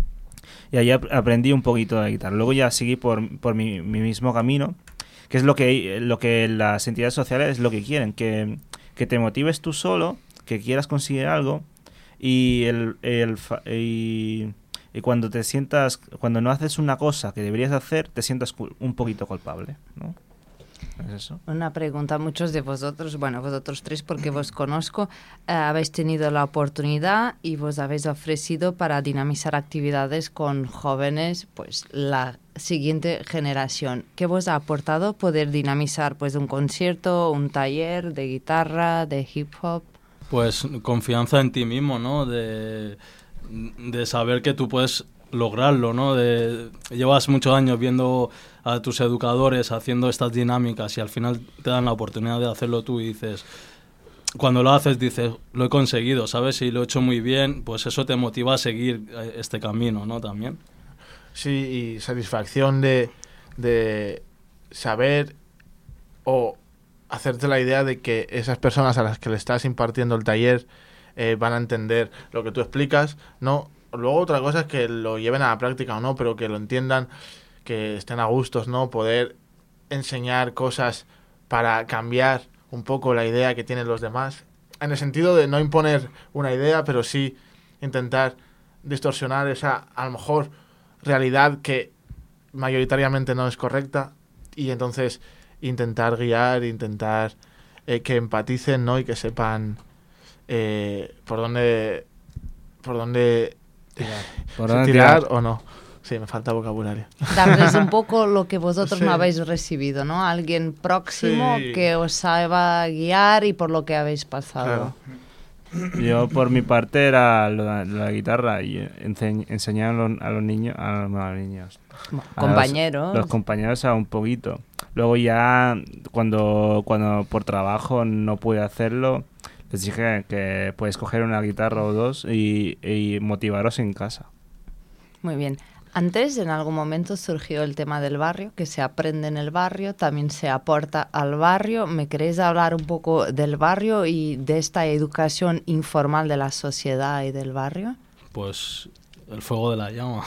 Y ahí ap aprendí un poquito de guitarra. Luego ya seguí por, por mi, mi mismo camino, que es lo que, lo que las entidades sociales es lo que quieren, que, que te motives tú solo, que quieras conseguir algo. Y, el, el, y, y cuando te sientas, cuando no haces una cosa que deberías hacer, te sientas un poquito culpable, ¿no? ¿Es eso? Una pregunta, muchos de vosotros, bueno, vosotros tres porque vos conozco, eh, habéis tenido la oportunidad y vos habéis ofrecido para dinamizar actividades con jóvenes, pues la siguiente generación. ¿Qué vos ha aportado poder dinamizar pues un concierto, un taller de guitarra, de hip hop? Pues confianza en ti mismo, ¿no? De, de saber que tú puedes lograrlo, ¿no? De, llevas muchos años viendo a tus educadores haciendo estas dinámicas y al final te dan la oportunidad de hacerlo tú y dices... Cuando lo haces dices, lo he conseguido, ¿sabes? Y lo he hecho muy bien, pues eso te motiva a seguir este camino, ¿no? También. Sí, y satisfacción de, de saber o... hacerte la idea de que esas personas a las que le estás impartiendo el taller eh, van a entender lo que tú explicas, ¿no? Luego otra cosa es que lo lleven a la práctica o no, pero que lo entiendan, que estén a gustos, ¿no? Poder enseñar cosas para cambiar un poco la idea que tienen los demás, en el sentido de no imponer una idea, pero sí intentar distorsionar esa, a lo mejor, realidad que mayoritariamente no es correcta y entonces... intentar guiar, intentar eh, que empaticen, ¿no? Y que sepan eh, por dónde por dónde tirar, ¿Por dónde tirar, tirar o no. Sí, me falta vocabulario. Darles un poco lo que vosotros sí. no habéis recibido, ¿no? Alguien próximo sí. que os saiba guiar y por lo que habéis pasado. Claro. Yo por mi parte era la, la guitarra y ense enseñar a los, a los niños, a, no, a los niños, a compañeros. Los, los compañeros a un poquito. Luego ya cuando cuando por trabajo no pude hacerlo, les dije que puedes coger una guitarra o dos y, y motivaros en casa. Muy bien. Antes, en algún momento, surgió el tema del barrio, que se aprende en el barrio, también se aporta al barrio. ¿Me queréis hablar un poco del barrio y de esta educación informal de la sociedad y del barrio? Pues el fuego de la llama.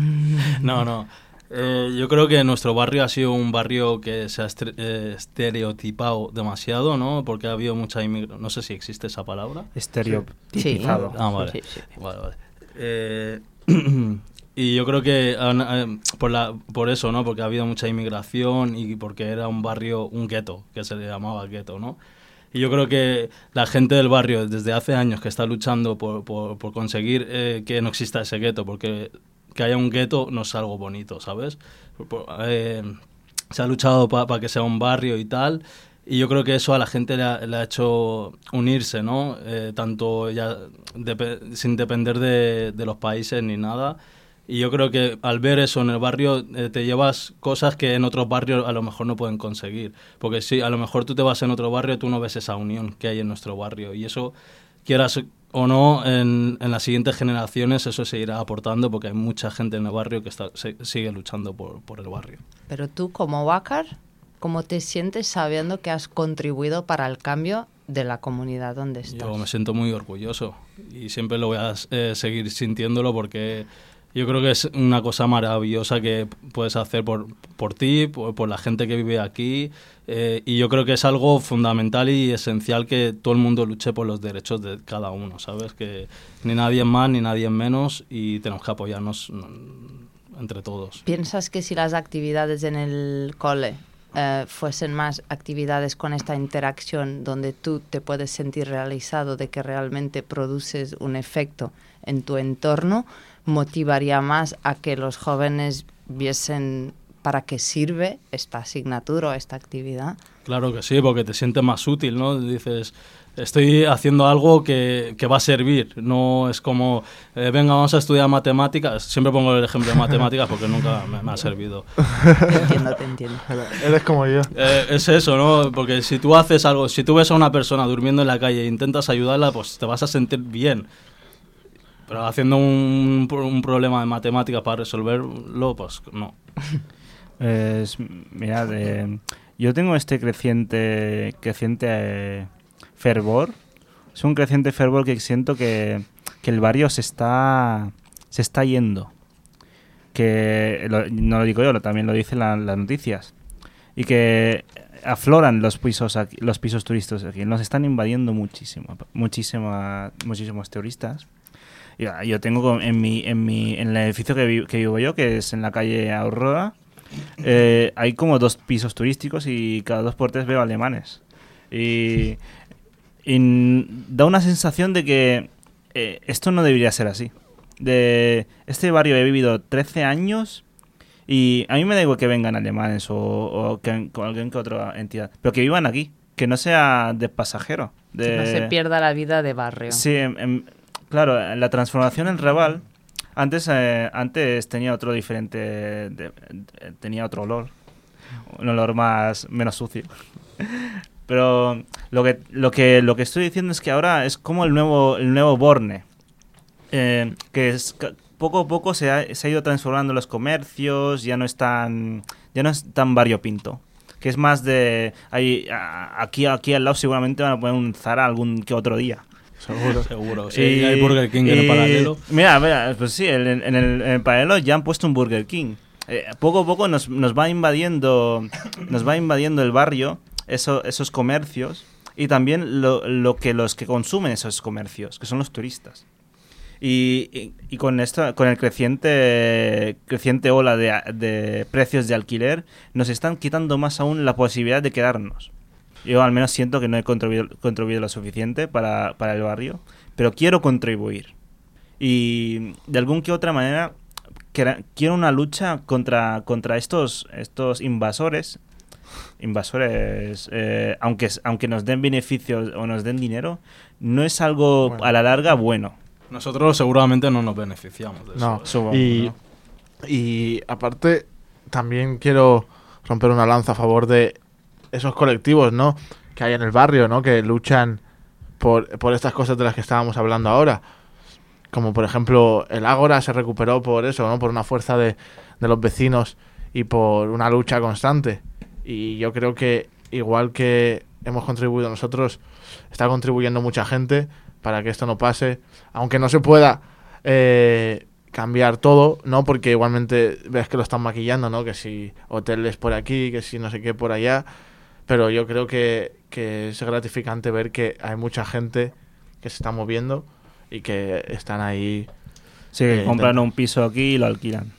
no, no. Eh, yo creo que nuestro barrio ha sido un barrio que se ha eh, estereotipado demasiado, ¿no? Porque ha habido mucha inmigración. No sé si existe esa palabra. Estereotipado. Sí. Ah, vale. Sí, sí. Vale, vale. Eh, y yo creo que eh, por, la, por eso, ¿no? Porque ha habido mucha inmigración y porque era un barrio, un gueto, que se le llamaba gueto, ¿no? Y yo creo que la gente del barrio desde hace años que está luchando por, por, por conseguir eh, que no exista ese gueto, porque que haya un gueto no es algo bonito, ¿sabes? Eh, se ha luchado para pa que sea un barrio y tal, y yo creo que eso a la gente le ha, le ha hecho unirse, ¿no? Eh, tanto ya de, sin depender de, de los países ni nada. Y yo creo que al ver eso en el barrio eh, te llevas cosas que en otros barrios a lo mejor no pueden conseguir. Porque si a lo mejor tú te vas en otro barrio, tú no ves esa unión que hay en nuestro barrio. Y eso, quieras o no, en, en las siguientes generaciones eso se irá aportando porque hay mucha gente en el barrio que está, se, sigue luchando por, por el barrio. Pero tú, como Wakar, ¿cómo te sientes sabiendo que has contribuido para el cambio de la comunidad donde estás? Yo me siento muy orgulloso y siempre lo voy a eh, seguir sintiéndolo porque... Yo creo que es una cosa maravillosa que puedes hacer por, por ti, por, por la gente que vive aquí, eh, y yo creo que es algo fundamental y esencial que todo el mundo luche por los derechos de cada uno, ¿sabes? Que ni nadie más ni nadie menos y tenemos que apoyarnos entre todos. ¿Piensas que si las actividades en el cole eh, fuesen más actividades con esta interacción donde tú te puedes sentir realizado de que realmente produces un efecto en tu entorno, motivaría más a que los jóvenes viesen para qué sirve esta asignatura o esta actividad? Claro que sí, porque te sientes más útil, ¿no? Dices, estoy haciendo algo que, que va a servir, no es como, eh, venga, vamos a estudiar matemáticas. Siempre pongo el ejemplo de matemáticas porque nunca me, me ha servido. Te entiendo, te entiendo. Eres como yo. Eh, es eso, ¿no? Porque si tú haces algo, si tú ves a una persona durmiendo en la calle e intentas ayudarla, pues te vas a sentir bien. Pero haciendo un, un problema de matemáticas para resolverlo, pues no. Pues, mirad, eh, yo tengo este creciente, creciente eh, fervor. Es un creciente fervor que siento que, que el barrio se está, se está yendo. Que lo, no lo digo yo, lo, también lo dicen la, las noticias. Y que afloran los pisos aquí, los pisos turísticos aquí. Nos están invadiendo muchísimo, muchísima, muchísimos turistas. Yo tengo en mi en mi en el edificio que, vi, que vivo yo, que es en la calle Aurora, eh, hay como dos pisos turísticos y cada dos por tres veo alemanes. Y, y da una sensación de que eh, esto no debería ser así. De este barrio he vivido trece años y a mí me da igual que vengan alemanes o, o que, con alguien que otra entidad, pero que vivan aquí, que no sea de pasajero. De, que no se pierda la vida de barrio. Sí, en, en, claro, la transformación en Raval antes eh, antes tenía otro diferente, de, de, tenía otro olor, un olor más menos sucio. Pero lo que lo que lo que estoy diciendo es que ahora es como el nuevo el nuevo Borne, eh, que es que poco a poco se ha, se ha ido transformando los comercios, ya no es tan ya no es tan variopinto. Que es más de hay, aquí aquí al lado seguramente van a poner un Zara algún que otro día. Seguro, seguro. Sí, y, hay Burger King en el paralelo. Mira, mira, pues sí, en, en, el, en el paralelo ya han puesto un Burger King. Eh, poco a poco nos, nos va invadiendo nos va invadiendo el barrio, eso, esos comercios, y también lo, lo que los que consumen esos comercios, que son los turistas. Y, y, y con esto, con el creciente creciente ola de, de precios de alquiler, nos están quitando más aún la posibilidad de quedarnos. Yo al menos siento que no he contribuido, contribuido lo suficiente para, para el barrio, pero quiero contribuir. Y de alguna que otra manera quiero una lucha contra, contra estos, estos invasores, invasores eh, aunque, aunque nos den beneficios o nos den dinero, no es algo bueno. a la larga bueno. Nosotros seguramente no nos beneficiamos de no, eso. No, y, ¿no? y aparte también quiero romper una lanza a favor de esos colectivos, ¿no?, que hay en el barrio, ¿no?, que luchan por, por estas cosas de las que estábamos hablando ahora. Como por ejemplo el Ágora se recuperó por eso, ¿no?, por una fuerza de, de los vecinos y por una lucha constante. Y yo creo que igual que hemos contribuido nosotros, está contribuyendo mucha gente para que esto no pase, aunque no se pueda eh, cambiar todo, ¿no?, porque igualmente ves que lo están maquillando, ¿no?, que si hoteles por aquí, que si no sé qué por allá, pero yo creo que, que es gratificante ver que hay mucha gente que se está moviendo y que están ahí. Sí, eh, compran un piso aquí y lo alquilan.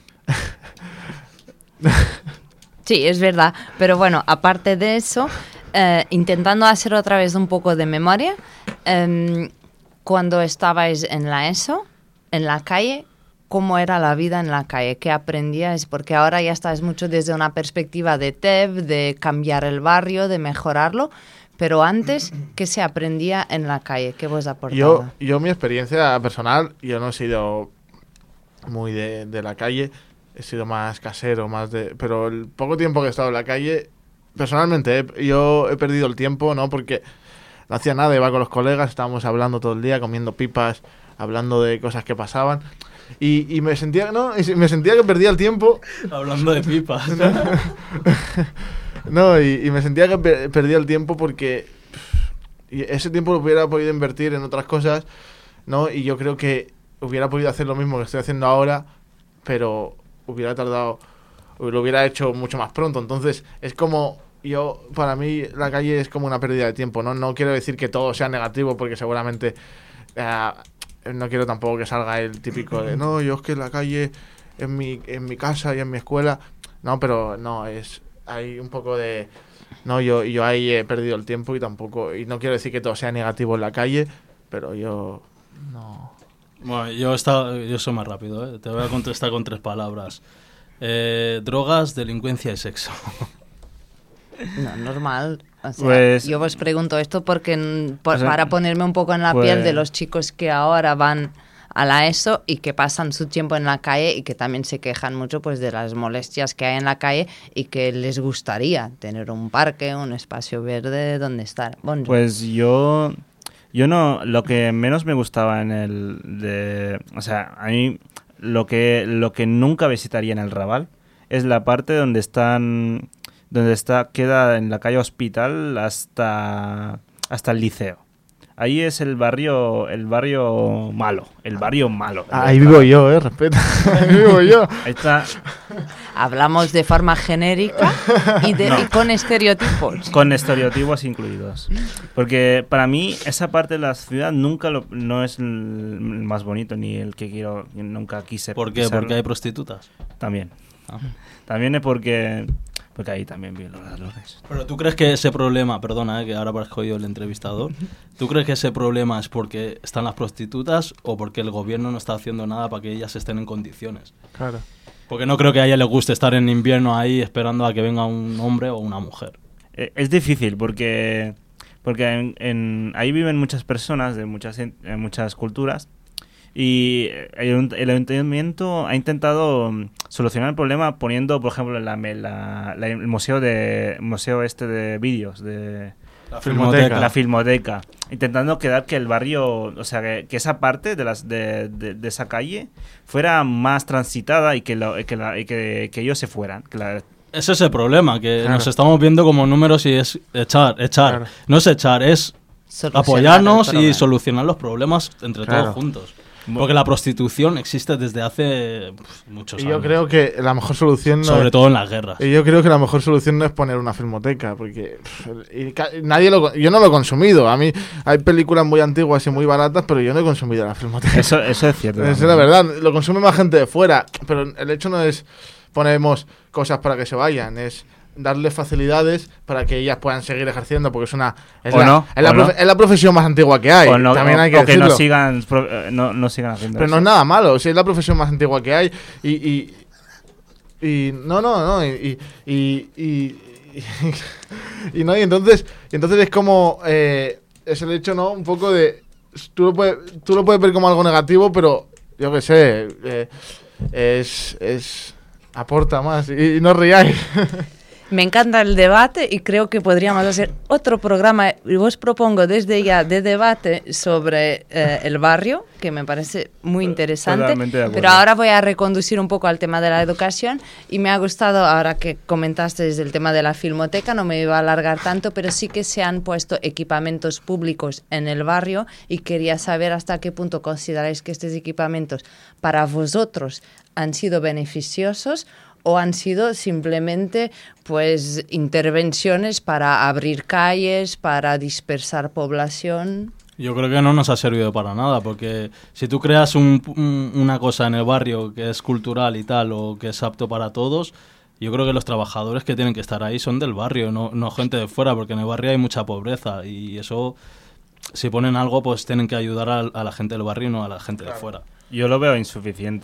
Sí, es verdad, pero bueno, aparte de eso, eh, intentando hacer otra vez un poco de memoria, eh, cuando estabais en la ESO, en la calle, cómo era la vida en la calle, qué aprendías, porque ahora ya estás mucho desde una perspectiva de T E B, de cambiar el barrio, de mejorarlo, pero antes, ¿qué se aprendía en la calle? ¿Qué vos aportaba? Yo, yo mi experiencia personal, yo no he sido muy de, de la calle, he sido más casero, más de... Pero el poco tiempo que he estado en la calle, personalmente, eh, yo he perdido el tiempo, ¿no? Porque no hacía nada, iba con los colegas, estábamos hablando todo el día, comiendo pipas, hablando de cosas que pasaban. Y, y me sentía, ¿no? Y me sentía que perdía el tiempo. Hablando de pipas. No, y, y me sentía que per- perdía el tiempo porque pff, y ese tiempo lo hubiera podido invertir en otras cosas, ¿no? Y yo creo que hubiera podido hacer lo mismo que estoy haciendo ahora, pero hubiera tardado, lo hubiera hecho mucho más pronto. Entonces, es como, yo, para mí, la calle es como una pérdida de tiempo, ¿no? No quiero decir que todo sea negativo, porque seguramente... Eh, no quiero tampoco que salga el típico de no, yo es que la calle en mi, en mi casa y en mi escuela, no, pero no, es hay un poco de no, yo, yo ahí he perdido el tiempo y tampoco, y no quiero decir que todo sea negativo en la calle, pero yo no. Bueno, yo, está, yo soy más rápido, ¿eh? Te voy a contestar con tres palabras. Eh, drogas, delincuencia y sexo. No, normal. O sea, Pues- yo os pregunto esto porque mm, por- O sea, para ponerme un poco en la pues- piel de los chicos que ahora van a la ESO y que pasan su tiempo en la calle y que también se quejan mucho pues de las molestias que hay en la calle y que les gustaría tener un parque, un espacio verde donde estar. Bon, Pues yo, yo no, lo que menos me gustaba en el, de, o sea, a mí lo que, lo que nunca visitaría en el Raval es la parte donde están, donde está, queda en la calle Hospital hasta, hasta el liceo. Ahí es el barrio, el barrio malo, el barrio malo. Ahí vivo yo, eh, respeta. Ahí vivo yo. Ahí está, hablamos de forma genérica y, de, No. y con estereotipos. con estereotipos incluidos. Porque para mí esa parte de la ciudad nunca lo, no es el más bonito ni el que quiero, nunca quise. ¿Por qué? pisar. Porque hay prostitutas. También. Ah. También es porque, porque ahí también vi los ladrones. Pero tú crees que ese problema, perdona, eh, que ahora parezco yo el entrevistador, ¿tú crees que ese problema es porque están las prostitutas o porque el gobierno no está haciendo nada para que ellas estén en condiciones? Claro. Porque no creo que a ella le guste estar en invierno ahí esperando a que venga un hombre o una mujer. Eh, Es difícil porque, porque en, en- ahí viven muchas personas de muchas, en- en muchas culturas y el, el ayuntamiento ha intentado mm, solucionar el problema poniendo, por ejemplo, la, la- la- el museo de museo este de vídeos de La Filmoteca. la filmoteca, intentando quedar que el barrio, o sea, que, que esa parte de las de, de, de esa calle fuera más transitada y que, lo- y que, la- y que, que ellos se fueran, que la- Ese es el problema, que Claro. nos estamos viendo como números y es echar, echar. Claro. No es echar, es Solucionar apoyarnos el y problema. solucionar los problemas entre Claro. todos juntos. Porque la prostitución existe desde hace pf, muchos Y años. yo creo que la mejor solución no Sobre es, todo en las guerras. y yo creo que la mejor solución no es poner una filmoteca, porque pff, y ca- nadie lo, con- yo no lo he consumido. A mí hay películas muy antiguas y muy baratas, pero yo no he consumido la filmoteca. eso, eso es cierto. Esa es también. la verdad, lo consume más gente de fuera, pero el hecho no es ponemos cosas para que se vayan, es darles facilidades para que ellas puedan seguir ejerciendo, porque es una es, O la, no, es, la o profe- no. es la profesión más antigua que hay, O no- también o- hay que o que decirlo. no sigan, pro- eh, no, no sigan haciendo Pero no eso. es nada malo, si es la profesión más antigua que hay y y, y no, no, no, y y, y, y- y no, y entonces y entonces es como eh, es el hecho, ¿no? Un poco de tú lo puedes tú lo puedes ver como algo negativo, pero yo qué sé, eh, es es aporta más y, y no os riáis. Me encanta el debate y creo que podríamos hacer otro programa. Y os propongo desde ya de debate sobre eh, el barrio, que me parece muy interesante. Totalmente de acuerdo. Pero ahora voy a reconducir un poco al tema de la educación y me ha gustado, ahora que comentaste desde el tema de la filmoteca, no me iba a alargar tanto, pero sí que se han puesto equipamientos públicos en el barrio y quería saber hasta qué punto consideráis que estos equipamientos para vosotros han sido beneficiosos o han sido simplemente pues intervenciones para abrir calles, para dispersar población. Yo creo que no nos ha servido para nada, porque si tú creas un- un- una cosa en el barrio que es cultural y tal, o que es apto para todos, yo creo que los trabajadores que tienen que estar ahí son del barrio, no, no gente de fuera, porque en el barrio hay mucha pobreza y eso, si ponen algo, pues tienen que ayudar a, a la gente del barrio y no a la gente de fuera. Yo lo veo insuficiente.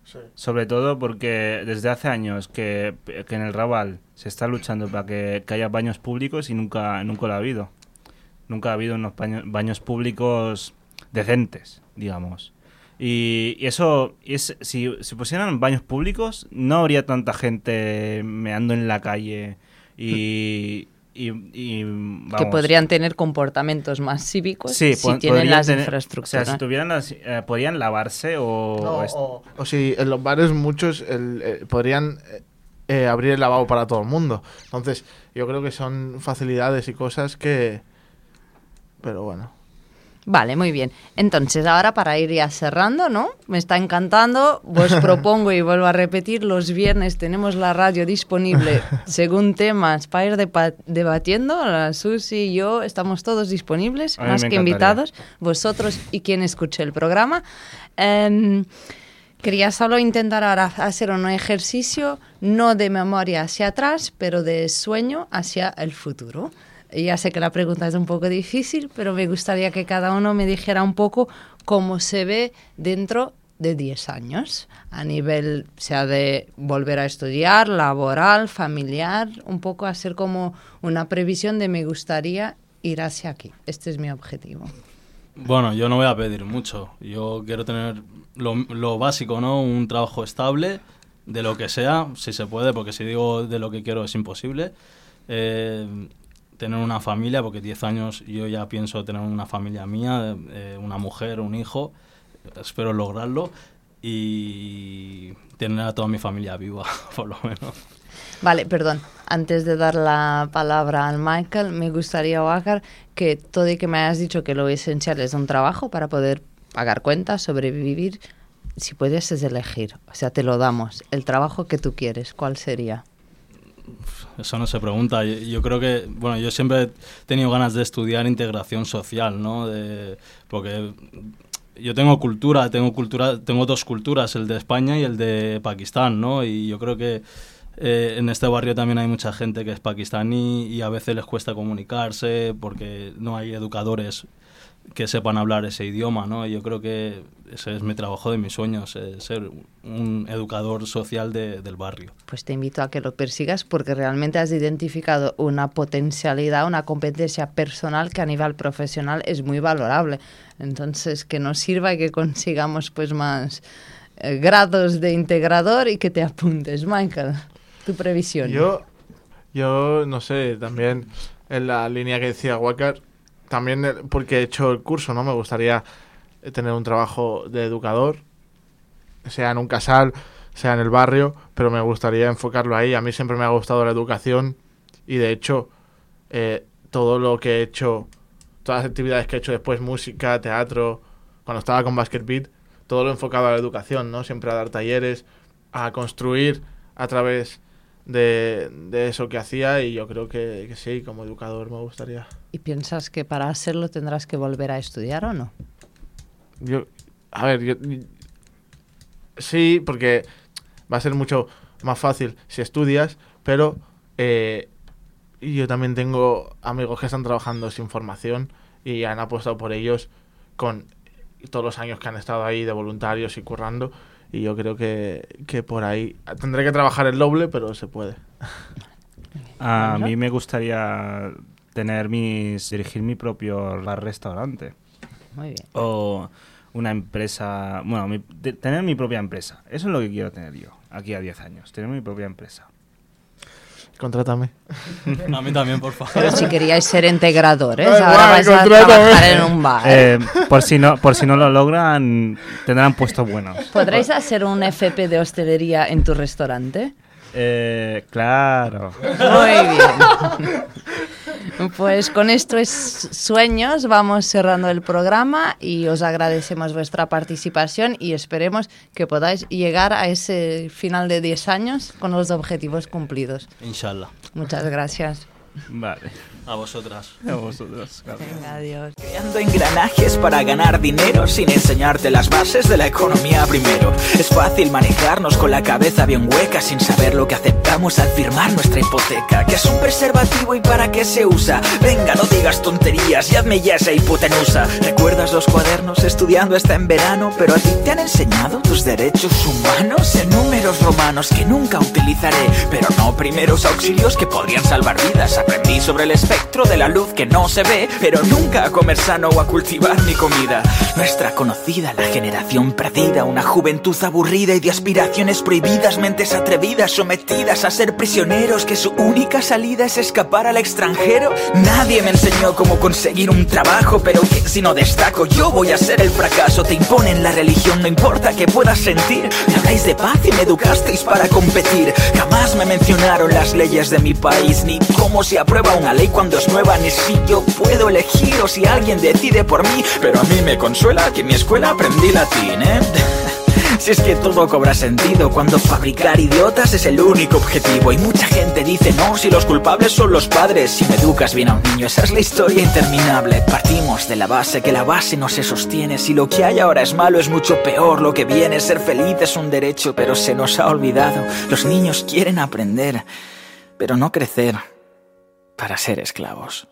Sí. Sobre todo porque desde hace años que, que en el Raval se está luchando para que, que haya baños públicos y nunca, nunca lo ha habido. Nunca ha habido unos baños, baños públicos decentes, digamos. Y, y eso, es, si, si pusieran baños públicos, no habría tanta gente meando en la calle y... y, y vamos. Que podrían tener comportamientos más cívicos Sí, si po- tienen podrían las tener- infraestructuras. O sea, si tuvieran las, eh, podrían lavarse o... No, o est- o, o si en los bares muchos el, eh, podrían eh, eh, abrir el lavabo para todo el mundo. Entonces, yo creo que son facilidades y cosas que... Pero bueno. Vale, muy bien. Entonces, ahora para ir ya cerrando, ¿no? Me está encantando. Os propongo y vuelvo a repetir, los viernes tenemos la radio disponible según temas para ir depa- debatiendo. La Susi y yo estamos todos disponibles, A mí más me que encantaría. invitados, vosotros y quien escuche el programa. Em, quería solo intentar ahora hacer un ejercicio, no de memoria hacia atrás, pero de sueño hacia el futuro. Ya sé que la pregunta es un poco difícil, pero me gustaría que cada uno me dijera un poco cómo se ve dentro de diez años, a nivel, sea de volver a estudiar, laboral, familiar, un poco hacer como una previsión de me gustaría ir hacia aquí. Este es mi objetivo. Bueno, yo no voy a pedir mucho. Yo quiero tener lo, lo básico, ¿no? Un trabajo estable, de lo que sea, si se puede, porque si digo de lo que quiero es imposible. Eh, tener una familia, porque diez años yo ya pienso tener una familia mía, eh, una mujer, un hijo, espero lograrlo, y tener a toda mi familia viva, por lo menos. Vale, perdón. Antes de dar la palabra al Michael, me gustaría, Óscar, que todo y que me hayas dicho que lo esencial es un trabajo para poder pagar cuentas, sobrevivir, si pudieses elegir, o sea, te lo damos, el trabajo que tú quieres, ¿cuál sería? Eso no se pregunta. Yo, yo creo que, bueno, yo siempre he tenido ganas de estudiar integración social, ¿no? De, porque yo tengo cultura, tengo cultura, tengo dos culturas, el de España y el de Pakistán, ¿no? Y yo creo que eh, en este barrio también hay mucha gente que es pakistaní y a veces les cuesta comunicarse porque no hay educadores que sepan hablar ese idioma, ¿no? Y yo creo que ese es mi trabajo de mis sueños, eh, ser un educador social de, del barrio. Pues te invito a que lo persigas porque realmente has identificado una potencialidad, una competencia personal que a nivel profesional es muy valorable. Entonces, que nos sirva y que consigamos pues más eh, grados de integrador y que te apuntes. Michael, tu previsión. Yo, yo no sé, también en la línea que decía Óscar, también eh, porque he hecho el curso, ¿no? Me gustaría eh, tener un trabajo de educador, sea en un casal, sea en el barrio, pero me gustaría enfocarlo ahí. A mí siempre me ha gustado la educación y de hecho eh, todo lo que he hecho, todas las actividades que he hecho después, música, teatro, cuando estaba con Basket Beat, todo lo enfocado a la educación, ¿no? Siempre a dar talleres, a construir a través de, de eso que hacía y yo creo que, que sí, como educador me gustaría. ¿Y piensas que para hacerlo tendrás que volver a estudiar o no? Yo, a ver, yo, sí, porque va a ser mucho más fácil si estudias, pero eh, yo también tengo amigos que están trabajando sin formación y han apostado por ellos con todos los años que han estado ahí de voluntarios y currando, y yo creo que, que por ahí tendré que trabajar el doble, pero se puede. A mí me gustaría tener mis dirigir mi propio restaurante Muy bien. o una empresa, bueno, mi- de- tener mi propia empresa. Eso es lo que quiero tener yo aquí a diez años, tener mi propia empresa. Contrátame. A mí también, por favor. Pero si queríais ser integradores, Ay, ahora guay, vais a contrátame. trabajar en un bar. Eh, por si no por si no lo logran, tendrán puestos buenos. ¿Podréis hacer un F P de hostelería en tu restaurante? Eh, claro. Muy bien. Pues con estos sueños vamos cerrando el programa y os agradecemos vuestra participación y esperemos que podáis llegar a ese final de diez años con los objetivos cumplidos. Inshallah. Muchas gracias. Vale. A vosotras. A vosotros. Claro. Venga, adiós. Creando engranajes para ganar dinero sin enseñarte las bases de la economía primero. Es fácil manejarnos con la cabeza bien hueca sin saber lo que aceptamos al firmar nuestra hipoteca. ¿Qué es un preservativo y para qué se usa? Venga, no digas tonterías y hazme ya esa hipotenusa. ¿Recuerdas los cuadernos estudiando hasta en verano? Pero a ti te han enseñado tus derechos humanos en números romanos que nunca utilizaré, pero no primeros auxilios que podrían salvar vidas. Aprendí sobre el espectro de la luz que no se ve, pero nunca a comer sano o a cultivar mi comida. Nuestra conocida, la generación perdida, una juventud aburrida y de aspiraciones prohibidas, mentes atrevidas sometidas a ser prisioneros, que su única salida es escapar al extranjero. Nadie me enseñó cómo conseguir un trabajo, pero que si no destaco yo voy a ser el fracaso. Te imponen la religión, no importa que puedas sentir. Me habláis de paz y me educasteis para competir. Jamás me mencionaron las leyes de mi país, ni cómo se aprueba una ley cuando es nueva, ni si yo puedo elegir o si alguien decide por mí. Pero a mí me consuela que en mi escuela aprendí latín, ¿eh? Si es que todo cobra sentido cuando fabricar idiotas es el único objetivo. Y mucha gente dice no, si los culpables son los padres. Si me educas bien a un niño, esa es la historia interminable. Partimos de la base, que la base no se sostiene. Si lo que hay ahora es malo, es mucho peor lo que viene. Ser feliz es un derecho, pero se nos ha olvidado. Los niños quieren aprender, pero no crecer para ser esclavos.